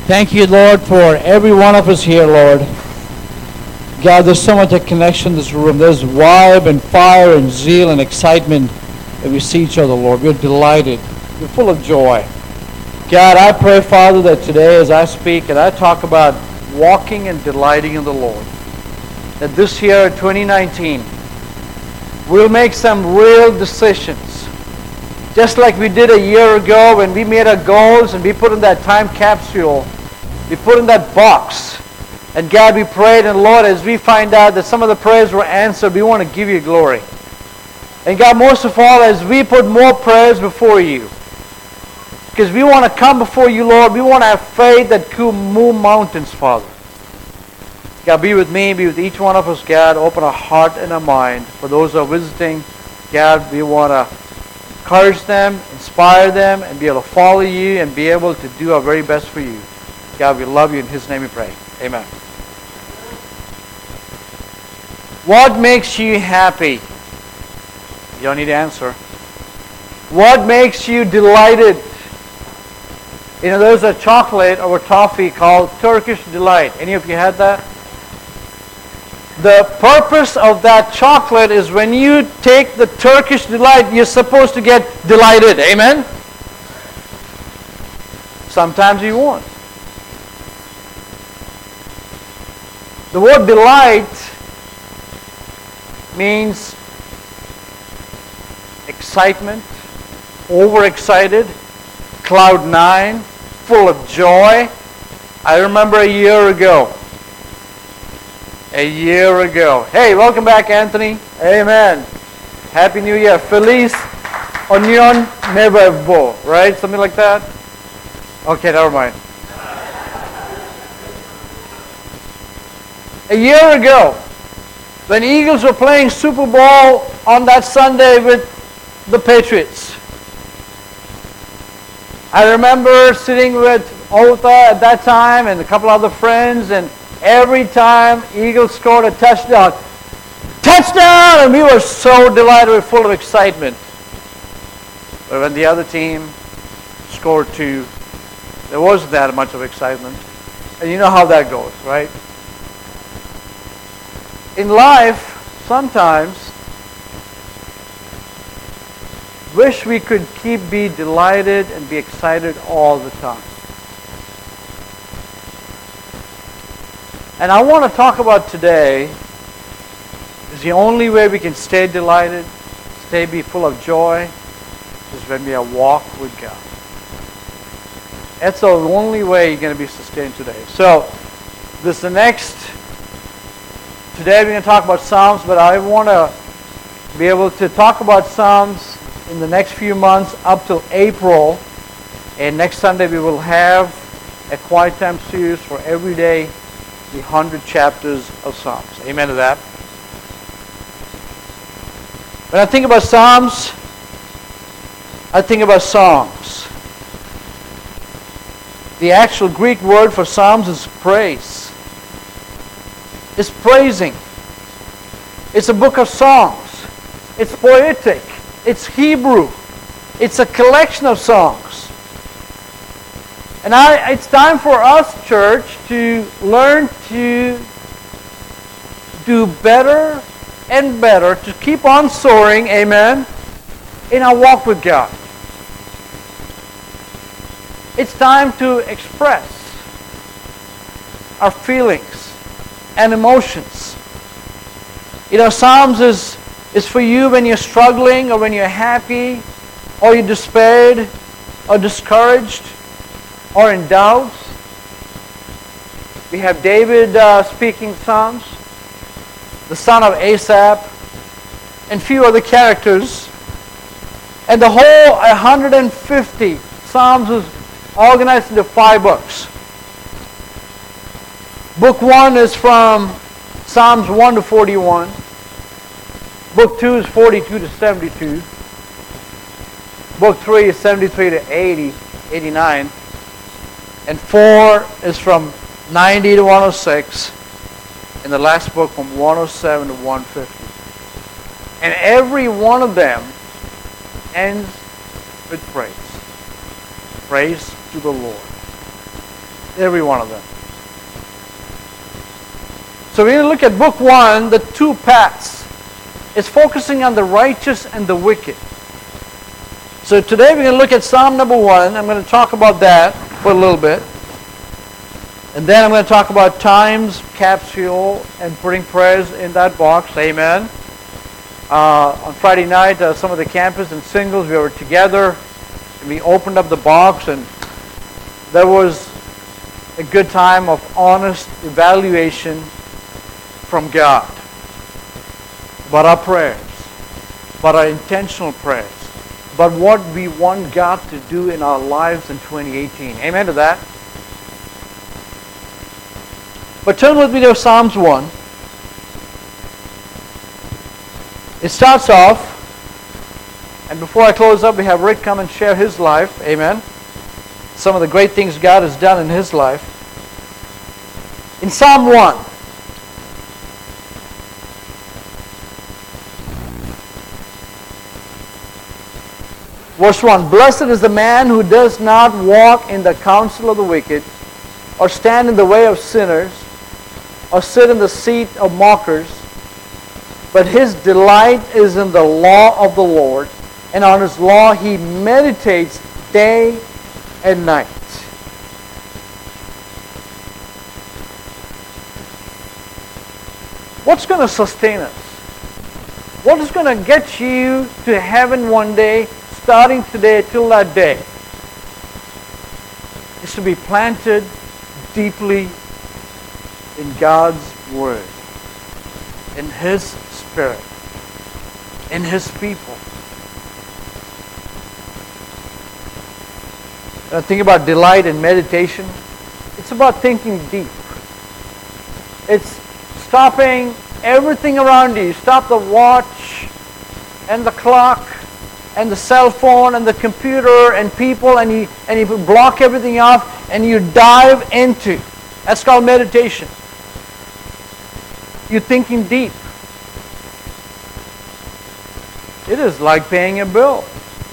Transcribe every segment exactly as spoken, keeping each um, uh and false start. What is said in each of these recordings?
Thank you, Lord, for every one of us here, Lord. God, there's so much a connection in this room. There's vibe and fire and zeal and excitement that we see each other, Lord. We're delighted. We're full of joy. God, I pray, Father, that today as I speak and I talk about walking and delighting in the Lord, that this year, twenty nineteen, we'll make some real decisions. Just like we did a year ago when we made our goals and we put in that time capsule, we put in that box. And God, we prayed, and Lord, as we find out that some of the prayers were answered, we want to give you glory. And God, most of all, as we put more prayers before you, because we want to come before you, Lord, we want to have faith that could move mountains, Father. God, be with me, be with each one of us, God. Open our heart and our mind. For those who are visiting, God, we want to encourage them, inspire them, and be able to follow you and be able to do our very best for you. God, we love you. In His name we pray. Amen. What makes you happy? You don't need to answer. What makes you delighted? You know, there's a chocolate or a toffee called Turkish Delight. Any of you had that? The purpose of that chocolate is when you take the Turkish Delight, you're supposed to get delighted. Amen? Sometimes you won't. The word delight means excitement, overexcited, cloud nine, full of joy. I remember a year ago. A year ago. Hey, welcome back, Anthony. Amen. Happy New Year. Feliz Año Nuevo, right? Something like that? Okay, never mind. A year ago, when Eagles were playing Super Bowl on that Sunday with the Patriots, I remember sitting with Otha at that time and a couple other friends, and every time Eagles scored a touchdown, touchdown! And we were so delighted, we were full of excitement. But when the other team scored two, there wasn't that much of excitement. And you know how that goes, right? In life, sometimes, wish we could keep be delighted and be excited all the time. And I want to talk about today is the only way we can stay delighted, stay be full of joy, is when we are walk with God. That's the only way you're going to be sustained today. So, this is the next. Today we're going to talk about Psalms, but I want to be able to talk about Psalms in the next few months up till April. And next Sunday we will have a quiet time series for every day, the hundred chapters of Psalms. Amen to that. When I think about Psalms, I think about songs. The actual Greek word for Psalms is praise. It's praising. It's a book of songs. It's poetic. It's Hebrew. It's a collection of songs. And I, it's time for us, church, to learn to do better and better, to keep on soaring, amen, in our walk with God. It's time to express our feelings and emotions. You know, Psalms is, is for you when you're struggling or when you're happy or you're despaired or discouraged or in doubt. We have David uh, speaking Psalms, the son of Asaph, and few other characters. And the whole one hundred fifty Psalms is organized into five books. Book one is from Psalms one to forty-one. Book two is forty-two to seventy-two. Book three is seventy-three to eighty, eighty-nine. And four is from ninety to one oh six. And the last book from one oh seven to one fifty. And every one of them ends with praise. Praise to the Lord. Every one of them. So we're going to look at book one, the two paths. It's focusing on the righteous and the wicked. So today we're going to look at Psalm number one. I'm going to talk about that for a little bit. And then I'm going to talk about times, capsule, and putting prayers in that box. Amen. Uh, on Friday night, uh, some of the campus and singles, we were together. And we opened up the box, and there was a good time of honest evaluation from God about our prayers, about our intentional prayers, about what we want God to do in our lives in twenty eighteen. Amen to that? But turn with me to Psalms one. It starts off, and before I close up, we have Rick come and share his life. Amen. Some of the great things God has done in his life. In Psalm one, verse one, blessed is the man who does not walk in the counsel of the wicked, or stand in the way of sinners, or sit in the seat of mockers, but his delight is in the law of the Lord, and on his law he meditates day and night. What's going to sustain us? What is going to get you to heaven one day, starting today till that day? Is to be planted deeply in God's Word, in His Spirit, in His people. When I think about delight and meditation, it's about thinking deep. It's stopping everything around you. Stop the watch and the clock and the cell phone and the computer and people, and you and you block everything off and you dive into. That's called meditation. You're thinking deep. It is like paying a bill.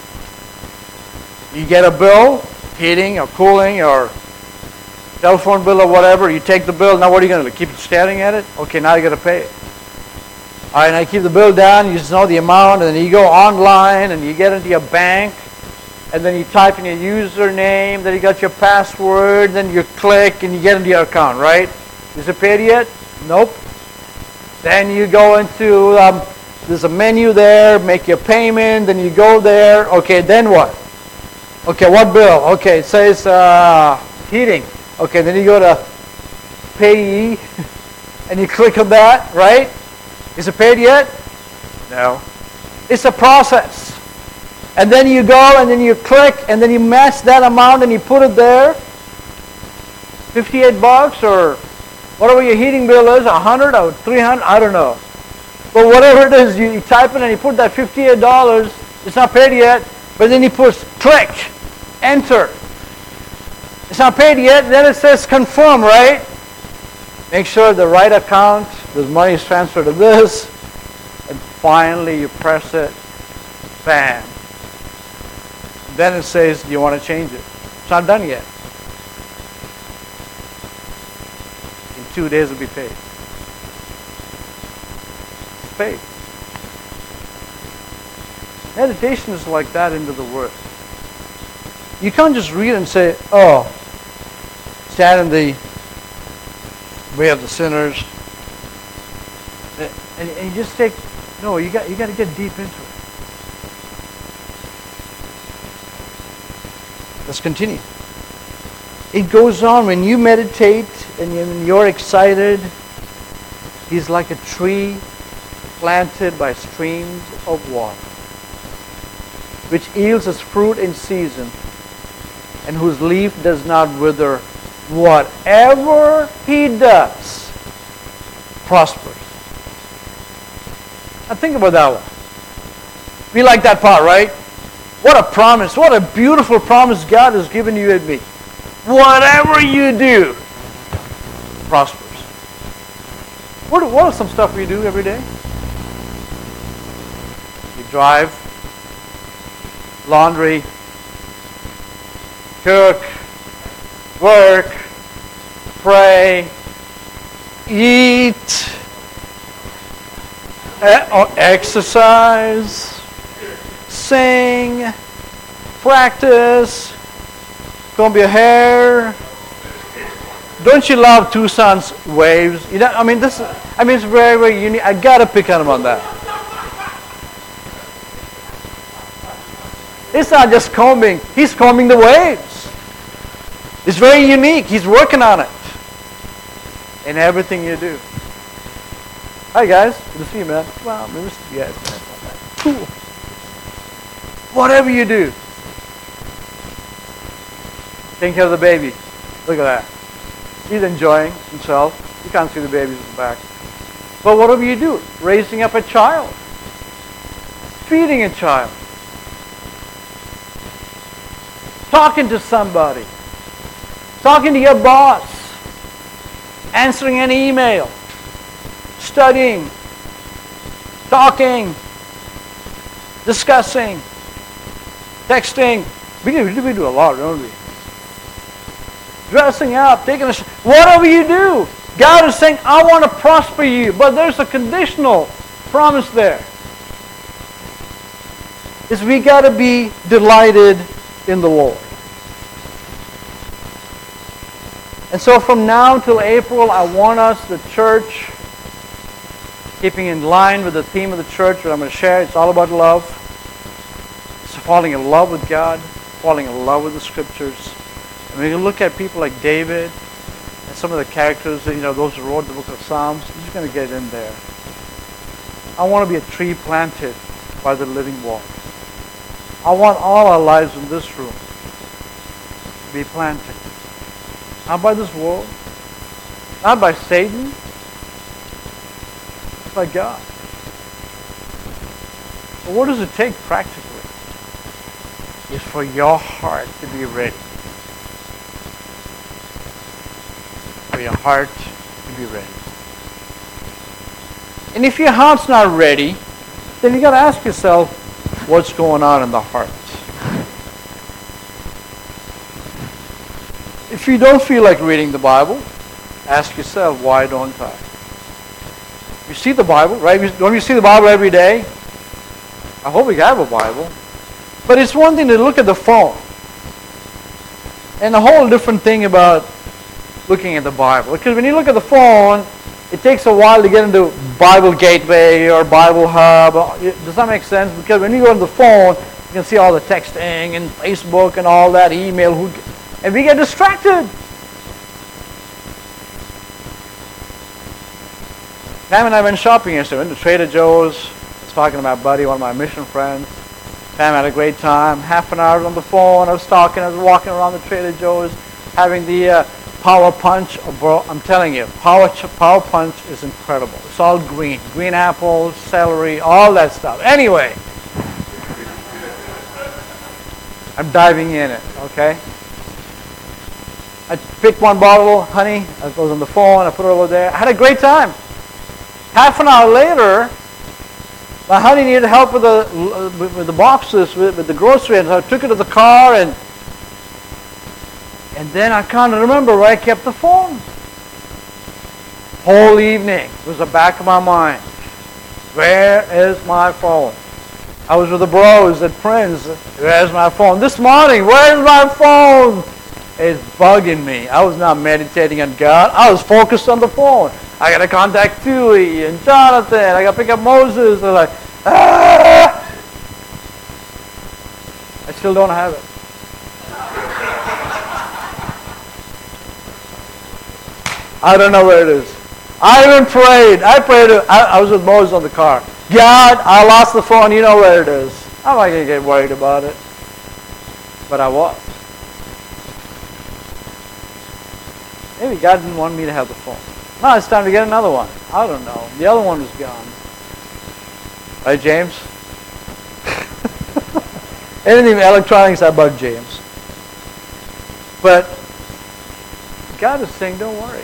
You get a bill, heating or cooling or telephone bill or whatever. You take the bill. Now what are you going to do? Keep staring at it? Okay, now you got to pay it. All right, now you keep the bill down. You just know the amount, and then you go online and you get into your bank, and then you type in your username. Then you got your password. Then you click and you get into your account. Right? Is it paid yet? Nope. Then you go into um, there's a menu there. Make your payment. Then you go there. Okay, then what? Okay, what bill? Okay, it says uh, heating. Okay, then you go to payee, and you click on that, right? Is it paid yet? No. It's a process. And then you go, and then you click, and then you match that amount, and you put it there. fifty-eight bucks, or whatever your heating bill is, one hundred or three hundred, I don't know. But whatever it is, you, you type it, and you put that fifty-eight dollars. It's not paid yet, but then you push click, enter. It's not paid yet. Then it says confirm, right? Make sure the right account, the money is transferred to this. And finally you press it. Bam. Then it says, do you want to change it? It's not done yet. In two days it'll be paid. It's paid. Meditation is like that into the Word. You can't just read and say, oh, stand in the way of the sinners. And, and you just take, no, you got you got to get deep into it. Let's continue. It goes on, when you meditate and you're excited, He's like a tree planted by streams of water, which yields its fruit in season, and whose leaf does not wither. Whatever he does prospers. Now think about that one. We like that part, right? What a promise. What a beautiful promise God has given you and me. Whatever you do prospers. What, what are some stuff we do every day? You drive, laundry, cook, work, pray, eat, or exercise, sing, practice, comb your hair. Don't you love Tucson's waves? You know, I mean, this. I mean, it's very, very unique. I gotta pick on him on that. It's not just combing; he's combing the waves. It's very unique. He's working on it in everything you do. Hi guys, good to see you, man. Well, we missed you guys. Cool. Whatever you do, taking care of the baby. Look at that. He's enjoying himself. You can't see the babies in the back. But whatever you do, raising up a child, feeding a child, talking to somebody, talking to your boss, answering an email, studying, talking, discussing, texting. We do, we do a lot, don't we? Dressing up, taking a sh- whatever you do. God is saying, I want to prosper you. But there's a conditional promise there. Is we got to be delighted in the Lord. And so from now till April, I want us, the church, keeping in line with the theme of the church, what I'm going to share, it's all about love. It's falling in love with God, falling in love with the Scriptures. And when you look at people like David and some of the characters, you know, those who wrote the book of Psalms, you're just going to get in there. I want to be a tree planted by the living water. I want all our lives in this room to be planted. Not by this world, not by Satan, but by God. But what does it take practically? Is for your heart to be ready. For your heart to be ready. And if your heart's not ready, then you got to ask yourself, what's going on in the heart? If you don't feel like reading the Bible, ask yourself, why don't I? You see the Bible, right? Don't you see the Bible every day? I hope we have a Bible. But it's one thing to look at the phone. And a whole different thing about looking at the Bible. Because when you look at the phone, it takes a while to get into Bible Gateway or Bible Hub. Does that make sense? Because when you go on the phone, you can see all the texting and Facebook and all that, email. Who, and we get distracted. Pam and I went shopping yesterday. Went to Trader Joe's. I was talking to my buddy, one of my mission friends. Pam had a great time. Half an hour on the phone. I was talking. I was walking around the Trader Joe's, having the uh, Power Punch. Oh, bro, I'm telling you, Power Power Punch is incredible. It's all green, green apples, celery, all that stuff. Anyway, I'm diving in it. Okay. I picked one bottle, honey. I was on the phone. I put it over there. I had a great time. Half an hour later, my honey needed help with the with the boxes, with, with the groceries, and so I took it to the car, and and then I can't remember where I kept the phone. Whole evening was the back of my mind. Where is my phone? I was with the bros at Prince. Where's my phone? This morning, where's my phone? It's bugging me. I was not meditating on God. I was focused on the phone. I got to contact Tui and Jonathan. I got to pick up Moses. I'm like, ah! I still don't have it. I don't know where it is. I even prayed. I prayed. I, I was with Moses on the car. God, I lost the phone. You know where it is. I'm not going to get worried about it. But I was. Maybe God didn't want me to have the phone. Now it's time to get another one. I don't know. The other one was gone. Right, James? Anything electronics, I bug James. But God is saying, don't worry.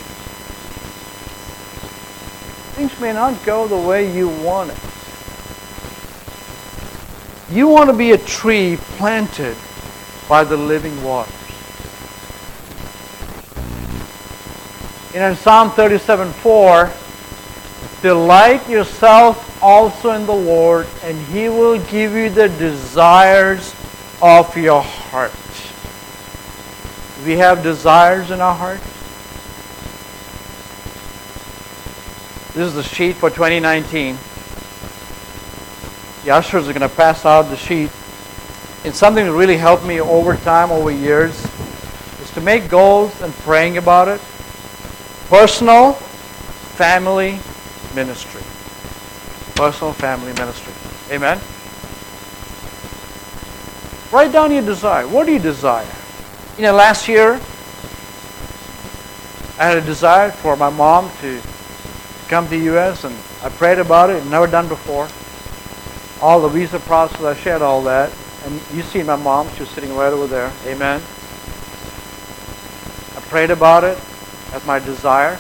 Things may not go the way you want it. You want to be a tree planted by the living waters. You know, in Psalm thirty-seven four, delight yourself also in the Lord, and He will give you the desires of your heart. We have desires in our heart. This is the sheet for twenty nineteen. The ushers are going to pass out the sheet. And something that really helped me over time, over years, is to make goals and praying about it. Personal, family, ministry. Personal, family, ministry. Amen? Write down your desire. What do you desire? You know, last year, I had a desire for my mom to come to the U S, and I prayed about it. Never done before. All the visa process, I shared all that. And you see my mom, she was sitting right over there. Amen. I prayed about it as my desire.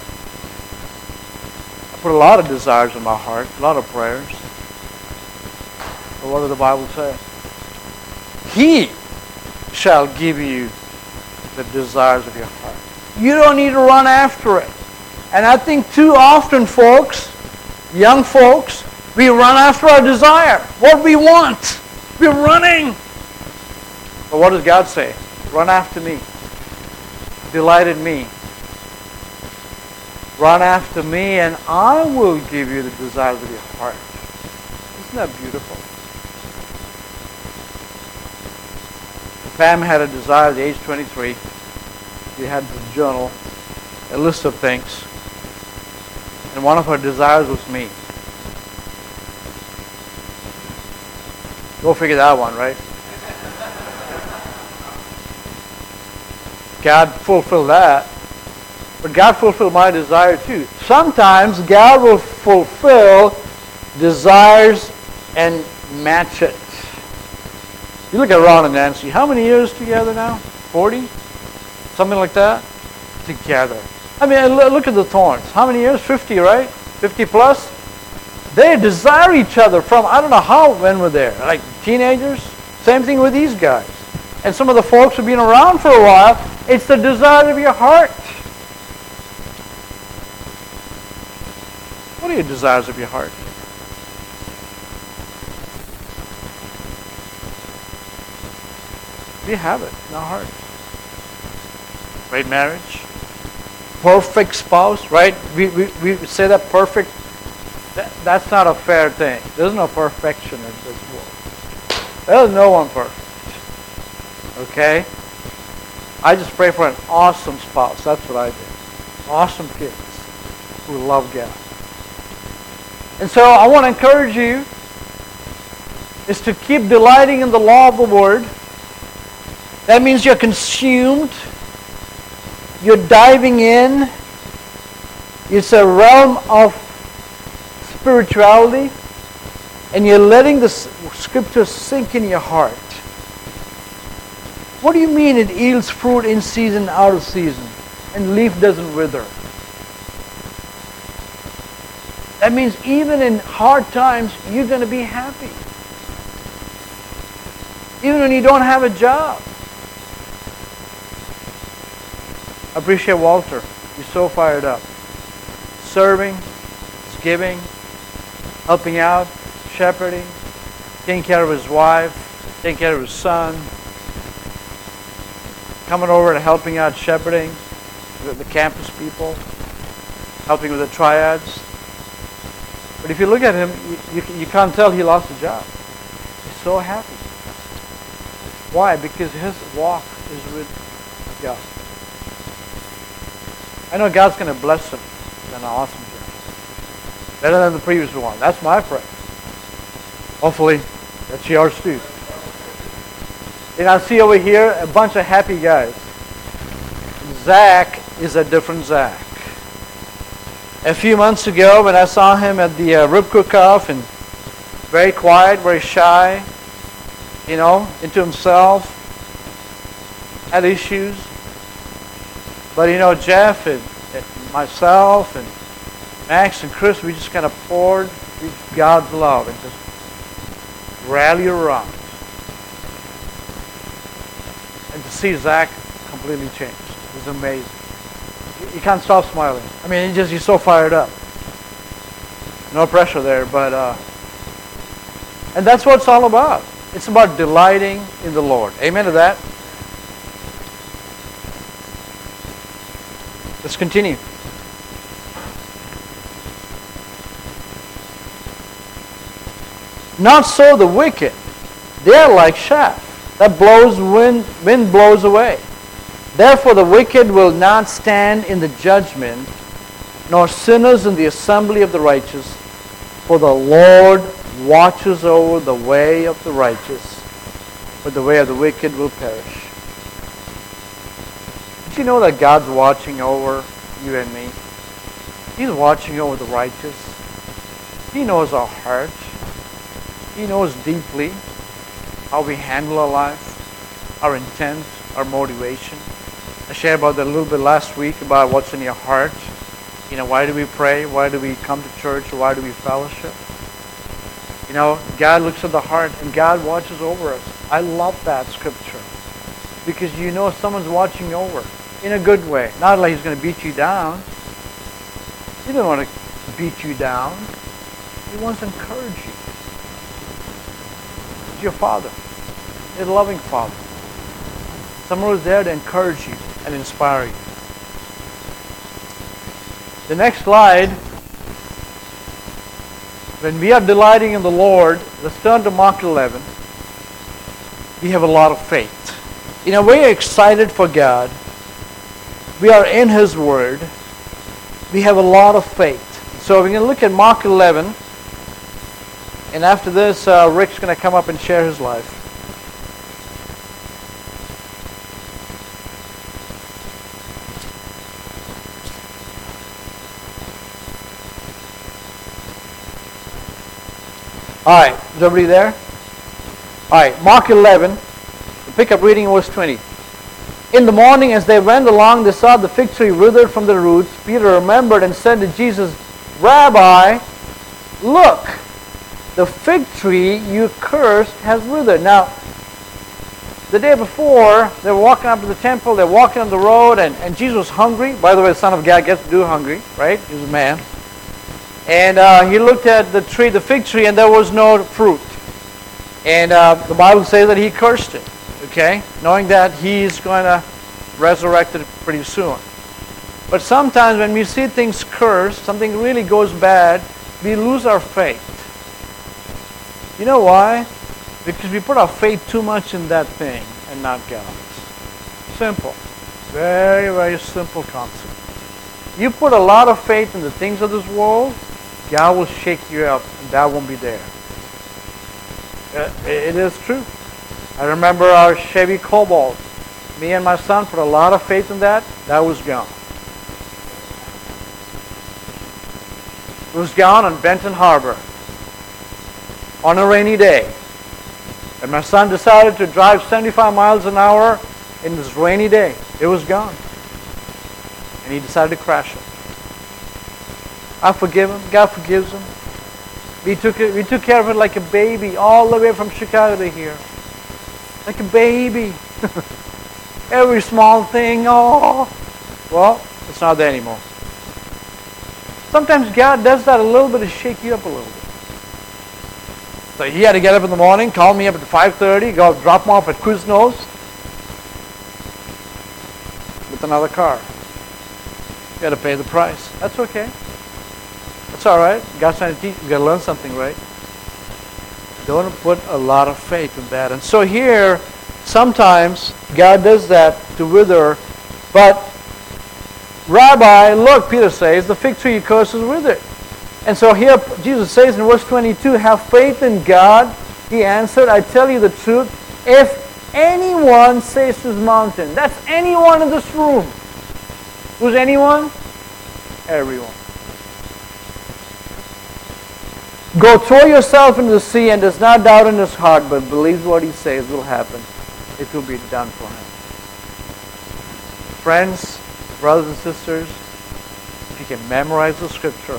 I put a lot of desires in my heart, a lot of prayers. But what does the Bible say? He shall give you the desires of your heart. You don't need to run after it. And I think too often, folks, young folks, we run after our desire, what we want. We're running. But what does God say? Run after me. Delight in me. Run after me, and I will give you the desires of your heart. Isn't that beautiful? Pam had a desire at the age twenty-three. She had this journal, a list of things. And one of her desires was me. Go figure that one, right? God fulfilled that. But God fulfilled my desire too. Sometimes God will fulfill desires and match it. You look at Ron and Nancy. How many years together now? forty? Something like that? Together. I mean, look at the Thorns. How many years? fifty, right? fifty plus? They desire each other from, I don't know how, when we're there. Like teenagers? Same thing with these guys. And some of the folks who've been around for a while, it's the desire of your heart. What are your desires of your heart? We have it in our heart. Great marriage. Perfect spouse, right? We, we, we say that perfect. That, that's not a fair thing. There's no perfection in this world. There's no one perfect. Okay? I just pray for an awesome spouse. That's what I do. Awesome kids who love God. And so I want to encourage you is to keep delighting in the law of the Word. That means you're consumed. You're diving in. It's a realm of spirituality. And you're letting the Scriptures sink in your heart. What do you mean it yields fruit in season, out of season, and leaf doesn't wither? That means even in hard times, you're going to be happy. Even when you don't have a job. I appreciate Walter. He's so fired up. Serving, giving, helping out, shepherding, taking care of his wife, taking care of his son, coming over and helping out shepherding the, the campus people, helping with the triads. But if you look at him, you, you, you can't tell he lost a job. He's so happy. Why? Because his walk is with God. I know God's going to bless him with an awesome job. Better than the previous one. That's my prayer. Hopefully, that's yours too. And I see over here a bunch of happy guys. Zach is a different Zach. A few months ago, when I saw him at the uh, rib cook-off, and very quiet, very shy, you know, into himself, had issues. But you know, Jeff and, and myself and Max and Chris, we just kind of poured God's love and just rally around. And to see Zach completely changed. It was amazing. You can't stop smiling. I mean, you just, you're so fired up. No pressure there, but, uh, and that's what it's all about. It's about delighting in the Lord. Amen to that? Let's continue. Not so the wicked. They are like chaff that blows wind, wind blows away. Therefore the wicked will not stand in the judgment, nor sinners in the assembly of the righteous. For the Lord watches over the way of the righteous, but the way of the wicked will perish. Did you know that God's watching over you and me? He's watching over the righteous. He knows our heart. He knows deeply how we handle our life, our intent, our motivation. I shared about that a little bit last week about what's in your heart. You know, why do we pray? Why do we come to church? Or why do we fellowship? You know, God looks at the heart and God watches over us. I love that scripture because you know someone's watching over in a good way. Not like he's going to beat you down. He doesn't want to beat you down. He wants to encourage you. Your Father, your loving Father, someone who's there to encourage you and inspire you. The next slide, when we are delighting in the Lord, let's turn to Mark eleven. We have a lot of faith. You know, we're excited for God. We are in His Word. We have a lot of faith. So we're going to look at Mark eleven. And after this, uh, Rick's going to come up and share his life. All right, is everybody there? All right, Mark eleven. We'll pick up reading verse twenty. In the morning, as they went along, they saw the fig tree withered from the roots. Peter remembered and said to Jesus, Rabbi, look, the fig tree you cursed has withered. Now, the day before, they were walking up to the temple, they're walking on the road, and, and Jesus was hungry. By the way, the Son of God gets to do hungry, right? He was a man. And uh, he looked at the tree, the fig tree, and there was no fruit. And uh, the Bible says that he cursed it, okay? Knowing that he's going to resurrect it pretty soon. But sometimes when we see things cursed, something really goes bad, we lose our faith. You know why? Because we put our faith too much in that thing and not God. Simple. Very, very simple concept. You put a lot of faith in the things of this world, God will shake you up and that won't be there. It is true. I remember our Chevy Cobalt. Me and my son put a lot of faith in that. That was gone. It was gone on Benton Harbor on a rainy day. And my son decided to drive seventy-five miles an hour in this rainy day. It was gone. And he decided to crash it. I forgive him. God forgives him. We took it, we took care of it like a baby all the way from Chicago to here. Like a baby. Every small thing. Oh. Well, it's not there anymore. Sometimes God does that a little bit to shake you up a little bit. So he had to get up in the morning, call me up at five thirty, go drop him off at Quiznos with another car. You got to pay the price. That's okay. That's all right. God's trying to teach you. You got to learn something, right? Don't put a lot of faith in that. And so here, sometimes God does that to wither. But, Rabbi, look, Peter says, the fig tree you cursed is withered. And so here Jesus says in verse twenty-two, have faith in God. He answered, I tell you the truth. If anyone says to this mountain, that's anyone in this room. Who's anyone? Everyone. Go throw yourself into the sea and does not doubt in his heart, but believes what he says will happen. It will be done for him. Friends, brothers and sisters, if you can memorize the scripture,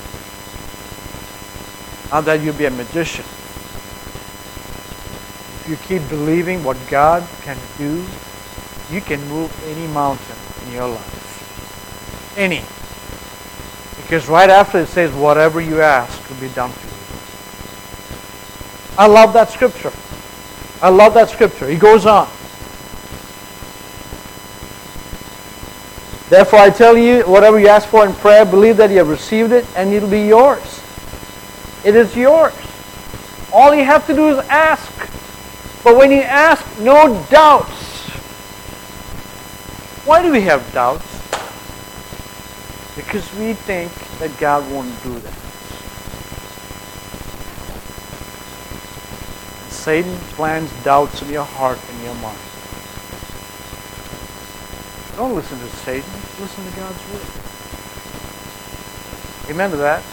not that you'll be a magician. If you keep believing what God can do, you can move any mountain in your life. Any. Because right after it says, whatever you ask will be done for you. I love that scripture. I love that scripture. He goes on. Therefore I tell you, whatever you ask for in prayer, believe that you have received it and it will be yours. It is yours. All you have to do is ask. But when you ask, no doubts. Why do we have doubts? Because we think that God won't do that. Satan plants doubts in your heart and your mind. Don't listen to Satan. Listen to God's word. Amen to that.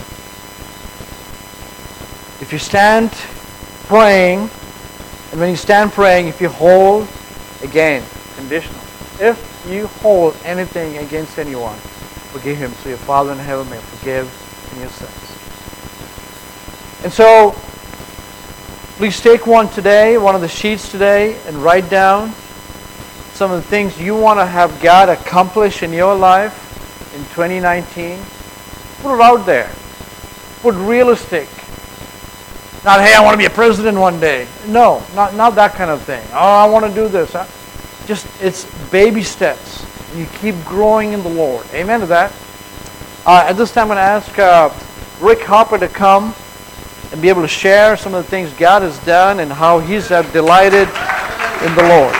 If you stand praying, and when you stand praying, if you hold, again, conditional. If you hold anything against anyone, forgive him, so your Father in heaven may forgive in your sins. And so, please take one today, one of the sheets today, and write down some of the things you want to have God accomplish in your life in twenty nineteen. Put it out there. Put realistic. Not, hey, I want to be a president one day. No, not, not that kind of thing. Oh, I want to do this. Just, it's baby steps. And you keep growing in the Lord. Amen to that. Uh, at this time, I'm going to ask uh, Rick Hopper to come and be able to share some of the things God has done and how He's uh, delighted in the Lord.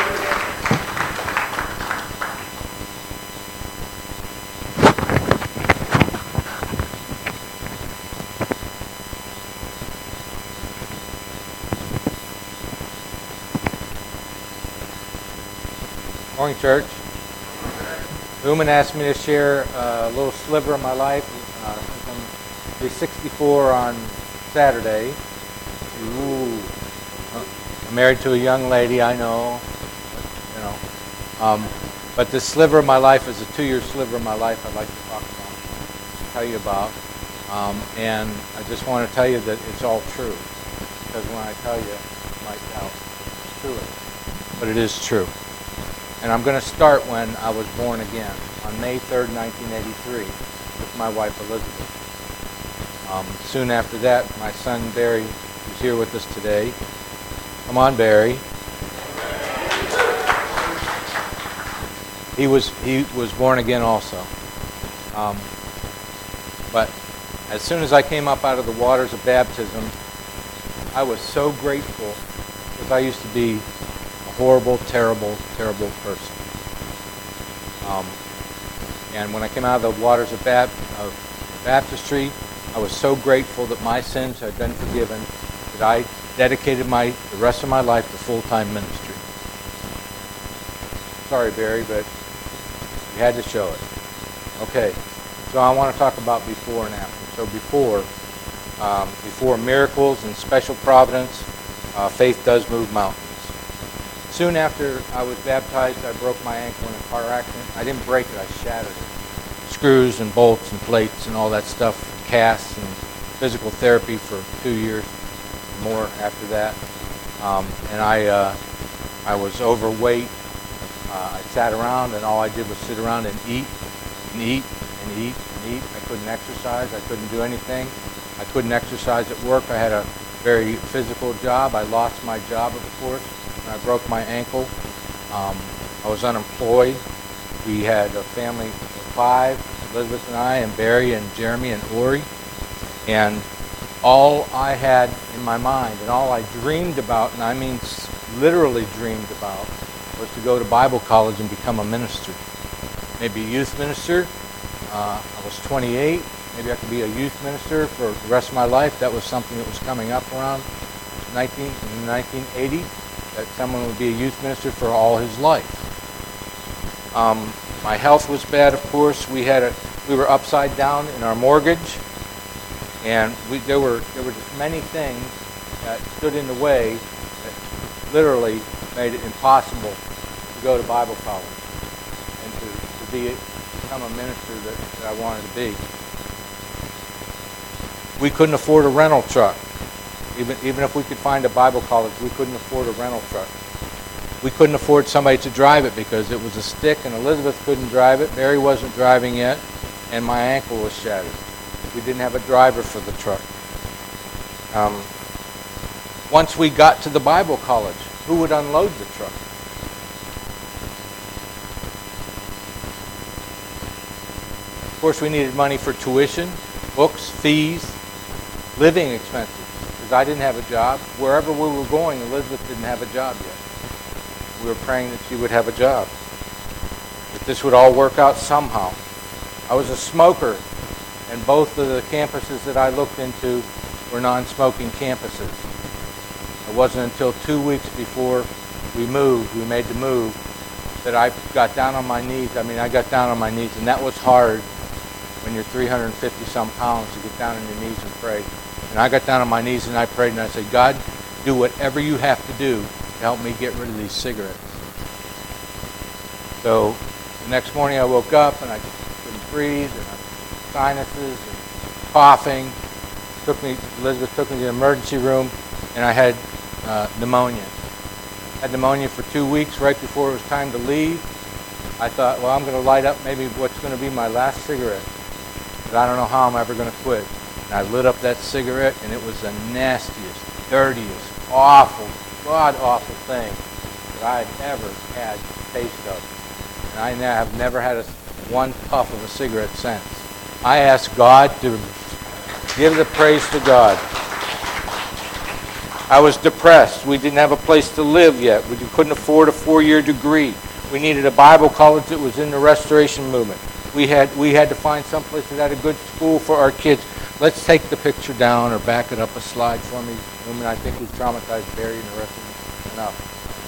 Morning, church. Uman asked me to share a little sliver of my life. Uh, since I'm be sixty-four on Saturday. Ooh. I'm married to a young lady, I know. You know. Um, but this sliver of my life is a two-year sliver of my life I'd like to talk about, tell you about. Um, and I just want to tell you that it's all true. Because when I tell you, you might doubt it's true. But it is true. And I'm going to start when I was born again, on May third, nineteen eighty-three, with my wife Elizabeth. Um, soon after that, my son Barry is here with us today. Come on, Barry. He was he was born again also. Um, but as soon as I came up out of the waters of baptism, I was so grateful because I used to be horrible, terrible, terrible person. Um, and when I came out of the waters of, Bap- of baptistry, I was so grateful that my sins had been forgiven that I dedicated my the rest of my life to full-time ministry. Sorry, Barry, but we had to show it. Okay, so I want to talk about before and after. So before, um, before miracles and special providence, uh, faith does move mountains. Soon after I was baptized, I broke my ankle in a car accident. I didn't break it, I shattered it. Screws and bolts and plates and all that stuff, casts and physical therapy for two years more after that. Um, and I uh, I was overweight. Uh, I sat around and all I did was sit around and eat and eat and eat and eat. I couldn't exercise. I couldn't do anything. I couldn't exercise at work. I had a very physical job. I lost my job, of course. I broke my ankle. Um, I was unemployed. We had a family of five, Elizabeth and I, and Barry and Jeremy and Ori. And all I had in my mind and all I dreamed about, and I mean literally dreamed about, was to go to Bible college and become a minister. Maybe a youth minister. Uh, I was twenty-eight. Maybe I could be a youth minister for the rest of my life. That was something that was coming up around nineteen, nineteen eighty. That someone would be a youth minister for all his life. Um, my health was bad, of course. We had a, we were upside down in our mortgage, and we, there were there were just many things that stood in the way that literally made it impossible to go to Bible college and to, to be become a minister that, that I wanted to be. We couldn't afford a rental truck. Even, even if we could find a Bible college, we couldn't afford a rental truck. We couldn't afford somebody to drive it because it was a stick, and Elizabeth couldn't drive it. Barry wasn't driving yet. and my ankle was shattered. We didn't have a driver for the truck. Um, once we got to the Bible college, who would unload the truck? Of course, we needed money for tuition, books, fees, living expenses, because I didn't have a job. Wherever we were going, Elizabeth didn't have a job yet. We were praying that she would have a job, that this would all work out somehow. I was a smoker, and both of the campuses that I looked into were non-smoking campuses. It wasn't until two weeks before we moved, we made the move, that I got down on my knees. I mean, I got down on my knees, and that was hard when you're three hundred fifty some pounds to get down on your knees and pray. And I got down on my knees and I prayed and I said, God, do whatever you have to do to help me get rid of these cigarettes. So the next morning I woke up and I couldn't breathe, and sinuses and coughing. Took me, Elizabeth took me to the emergency room, and I had uh, pneumonia. I had pneumonia for two weeks right before it was time to leave. I thought, well, I'm going to light up maybe what's going to be my last cigarette. But I don't know how I'm ever going to quit. And I lit up that cigarette, and it was the nastiest, dirtiest, awful, god-awful thing that I had ever had a taste of. And I now have never had a, one puff of a cigarette since. I asked God to give the praise to God. I was depressed. We didn't have a place to live yet. We couldn't afford a four-year degree. We needed a Bible college that was in the Restoration movement. We had we had to find someplace that had a good school for our kids. Let's take the picture down or back it up a slide for me. Woman, I think we've traumatized Barry and the rest of them enough.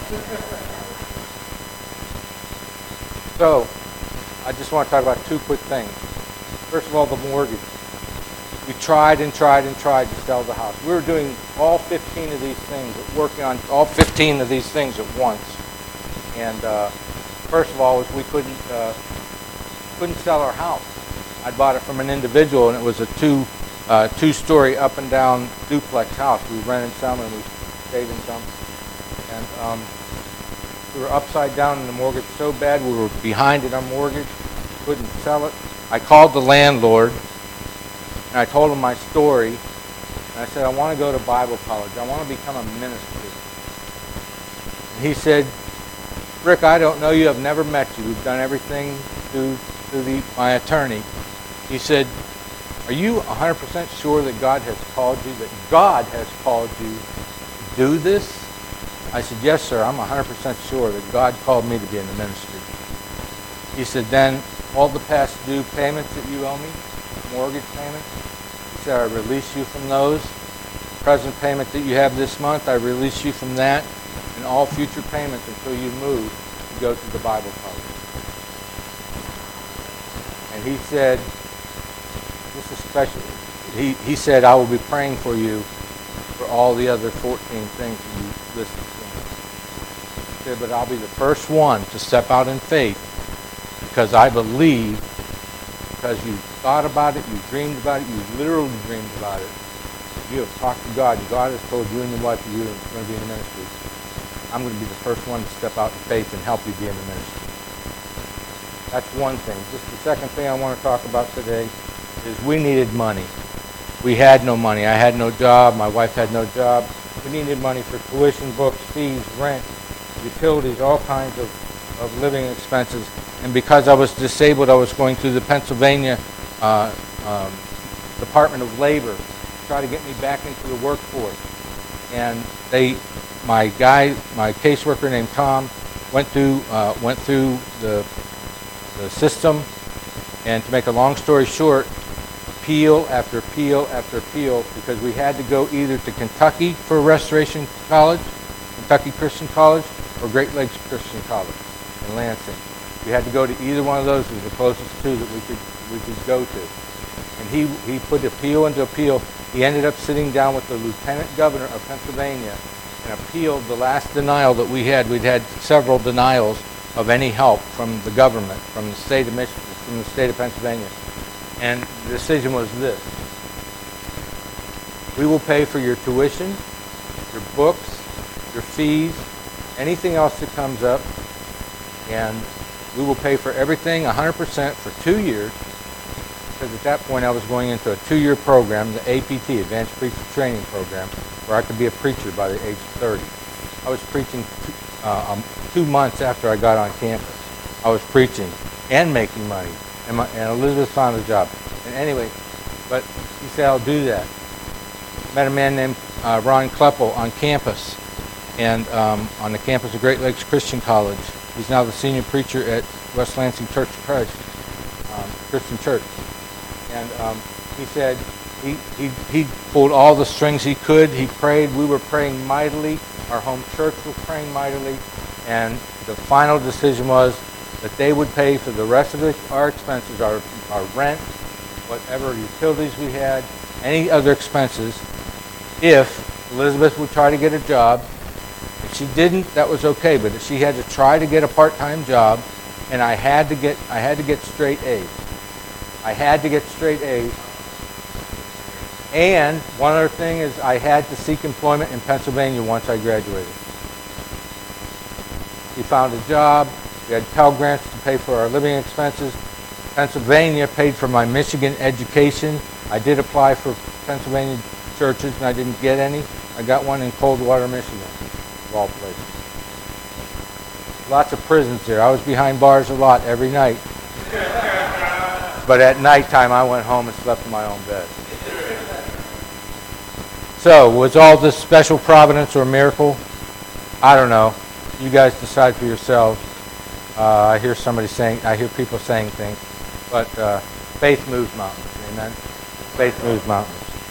So, I just want to talk about two quick things. First of all, the mortgage. We tried and tried and tried to sell the house. We were doing all fifteen of these things, working on all fifteen of these things at once. And uh, first of all, was we couldn't uh, couldn't sell our house. I bought it from an individual, and it was a two uh, two-story up and down duplex house. We rented some and we stayed in some. And um, we were upside down in the mortgage so bad we were behind in our mortgage, couldn't sell it. I called the landlord. And I told him my story, and I said, I want to go to Bible college. I want to become a minister. And he said, Rick, I don't know you. I've never met you. We've done everything through, through the, my attorney. He said, are you one hundred percent sure that God has called you, that God has called you to do this? I said, yes, sir. I'm one hundred percent sure that God called me to be in the ministry. He said, then all the past due payments that you owe me, mortgage payments, he said, I release you from those. Present payment that you have this month, I release you from that. And all future payments until you move to go to the Bible college. And he said, this is special. He, he said, I will be praying for you for all the other fourteen things that you listed. He said, but I'll be the first one to step out in faith because I believe, because you thought about it, you dreamed about it, you literally dreamed about it. You have talked to God. God has told you and your wife that you're going to be in the ministry. I'm going to be the first one to step out in faith and help you be in the ministry. That's one thing. Just the second thing I want to talk about today is we needed money. We had no money. I had no job. My wife had no job. We needed money for tuition, books, fees, rent, utilities, all kinds of, of living expenses. And because I was disabled, I was going through the Pennsylvania uh, um, Department of Labor to try to get me back into the workforce. And they, my guy, my caseworker named Tom, went through uh, went through the the system, and to make a long story short, appeal after appeal after appeal, because we had to go either to Kentucky for Restoration College, Kentucky Christian College, or Great Lakes Christian College in Lansing. We had to go to either one of those. It was the closest two that we could we could go to. And he he put appeal into appeal. He ended up sitting down with the Lieutenant Governor of Pennsylvania and appealed the last denial that we had. We'd had several denials of any help from the government, from the state of Michigan, from the state of Pennsylvania. And the decision was this: we will pay for your tuition, your books, your fees, anything else that comes up, and we will pay for everything one hundred percent for two years, because at that point I was going into a two-year program, the A P T, Advanced Preacher Training Program, where I could be a preacher by the age of thirty. I was preaching two, uh, um, two months after I got on campus. I was preaching and making money, and, my, and Elizabeth found a job. And anyway, but he said, I'll do that. Met a man named uh, Ron Kleppel on campus, and um, on the campus of Great Lakes Christian College. He's now the senior preacher at West Lansing Church of Christ, um, Christian Church. And um, he said he, he, he pulled all the strings he could. He prayed. We were praying mightily. Our home church was praying mightily. And the final decision was that they would pay for the rest of the, our expenses, our, our rent, whatever utilities we had, any other expenses, if Elizabeth would try to get a job. If she didn't, that was okay, but she had to try to get a part-time job, and I had to get I had to get straight A's. I had to get straight A's. And one other thing is I had to seek employment in Pennsylvania once I graduated. We found a job. We had Pell Grants to pay for our living expenses. Pennsylvania paid for my Michigan education. I did apply for Pennsylvania churches, and I didn't get any. I got one in Coldwater, Michigan, of all places. Lots of prisons there. I was behind bars a lot every night. But at nighttime, I went home and slept in my own bed. So, was all this special providence or miracle? I don't know. You guys decide for yourselves. Uh, I hear somebody saying, I hear people saying things, but uh, faith moves mountains. Amen. Faith moves mountains.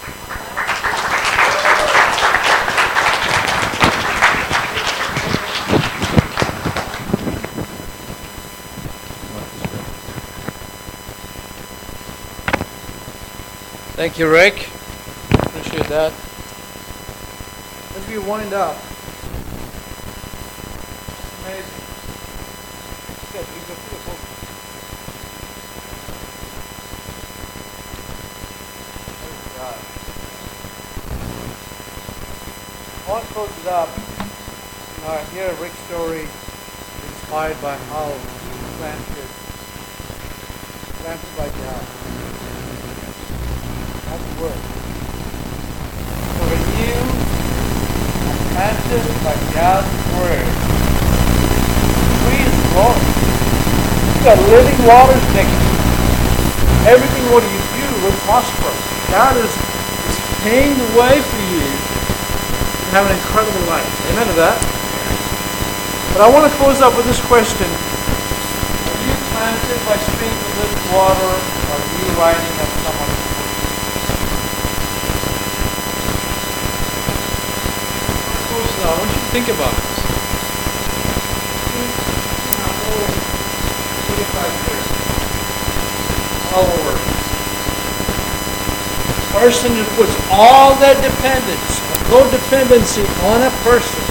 Thank you, Rick. Appreciate that. As we wind up, it's amazing. Good, you go through the book. Praise God. I want to close it up. You know, I hear Rick's story inspired by how he planted, planted by God. That's the word. So renewed and planted by God's word. The tree is growing. You got living waters next to you. Everything what you do will prosper. God is, is paving the way for you to have an incredible life. Amen to that? But I want to close up with this question. Are you planted by streams of living water, or are you riding on someone's boat? I want you to think about this. twenty-five years. All over. Person who puts all their dependence, codependency on a person.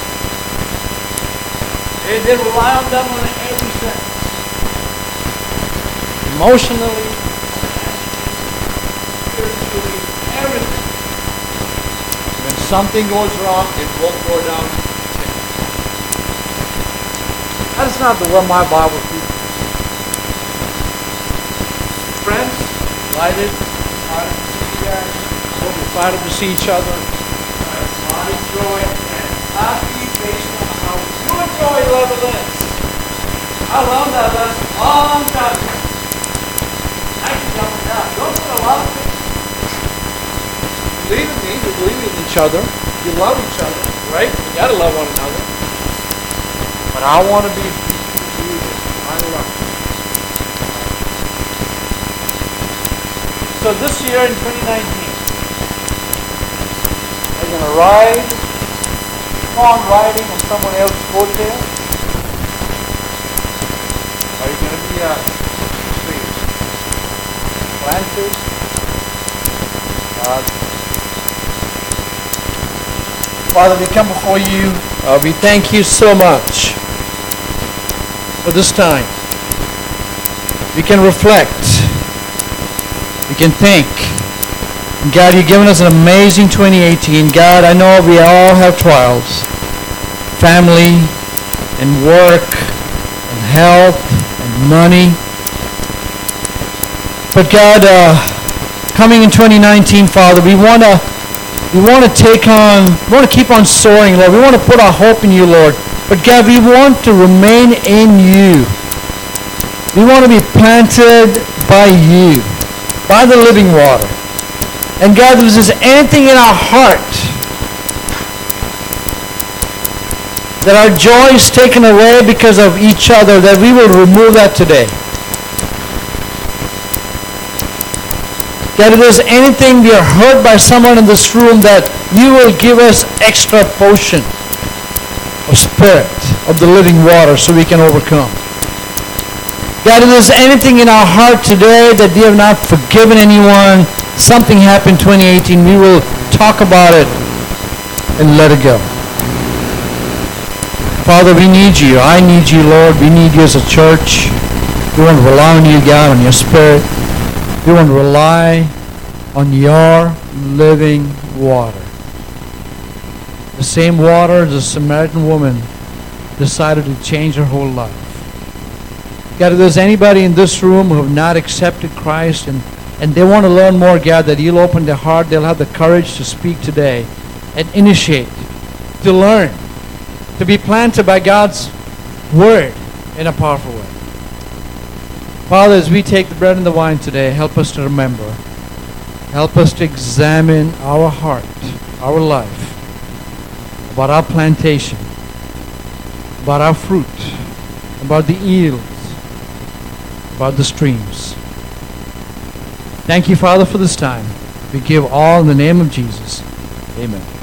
They, they rely on them on every sense. Emotionally, spiritually, everything. When something goes wrong, it won't go down. That is not the way my Bible teaches. Friends, delighted, excited to see you guys. We're excited to see each other. A lot of joy and happy based on how your joy level is. I love that lesson a long time ago. I can jump it down. Don't put a lot of things. Believe in me, you believe in each other, you love each other, right? You gotta love one another. But I want to be you. I love you. So this year in twenty nineteen, are you gonna ride, keep on riding on someone else's coattail? Are you gonna be a tree planted? Uh, Father, we come before you. Uh, we thank you so much for this time. We can reflect. We can think. And God, you've given us an amazing twenty eighteen. God, I know we all have trials. Family and work and health and money. But God, uh, coming in twenty nineteen, Father, we want to we want to take on, we want to keep on soaring, Lord. We want to put our hope in you, Lord. But God, we want to remain in you. We want to be planted by you, by the living water. And God, if there's anything in our heart that our joy is taken away because of each other, that we will remove that today. God, if there's anything we are hurt by someone in this room, that you will give us extra portion of spirit of the living water so we can overcome. God, if there's anything in our heart today that we have not forgiven anyone, something happened twenty eighteen, we will talk about it and let it go. Father, we need you. I need you, Lord. We need you as a church. We want to rely on you, God, on your spirit. We want to rely on your living water. The same water the Samaritan woman decided to change her whole life. God, if there's anybody in this room who have not accepted Christ and, and they want to learn more, God, that you'll open their heart, they'll have the courage to speak today and initiate, to learn, to be planted by God's word in a powerful way. Father, as we take the bread and the wine today, help us to remember. Help us to examine our heart, our life, about our plantation, about our fruit, about the yields, about the streams. Thank you, Father, for this time. We give all in the name of Jesus. Amen.